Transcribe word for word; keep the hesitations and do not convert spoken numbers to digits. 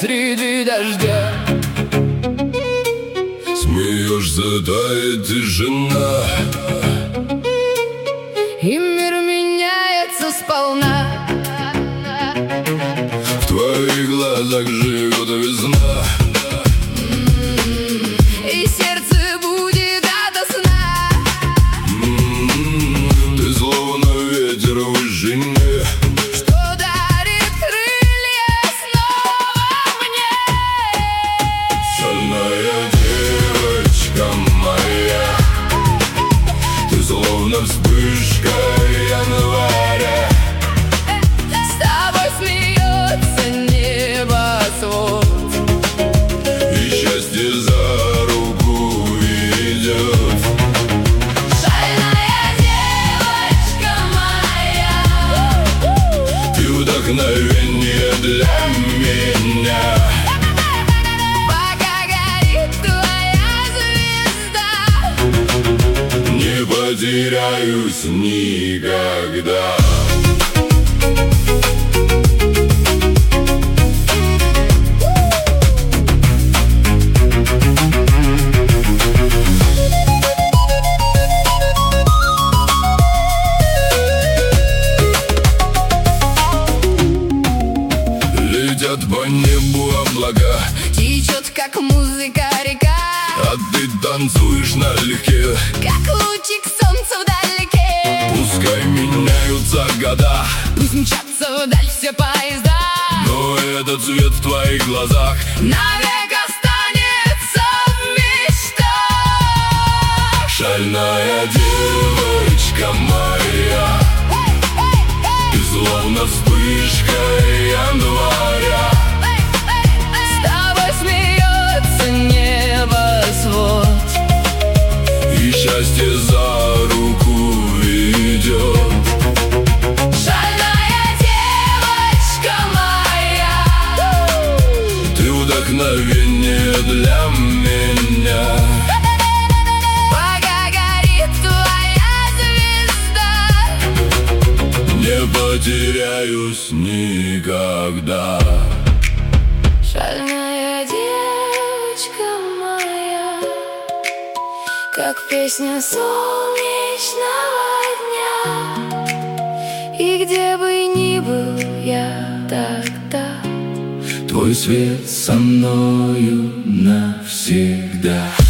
среди дождя. Смеешься, тает тишина, и мир меняется сполна. в твоих глазах живет весна, и сердце будет ото сна. м-м-м, ты словно ветер в вышине, Что дарит крылья снова мне. шальная девочка моя, ты словно вспышка января. С тобой смеется небосвод, И счастье за руку ведет. шальная девочка моя, Ты вдохновение для меня. пока горит твоя звезда, Не потеряюсь никогда. Летят по небу облака, течет, как музыка, река, а ты танцуешь налегке. как лучик солнца вдалеке. Пускай меняются года, Пусть мчатся вдаль все поезда, но этот цвет в твоих глазах навек останется в мечтах. шальная девочка моя, ты словно вспышка января. С тобой смеется небосвод, И счастье за руку ведет. шальная девочка моя, Ты вдохновение для меня. пока горит твоя звезда, Не потеряюсь никогда. шальная девочка моя, как песня солнечного дня. И где бы ни был я тогда, Твой свет со мною навсегда.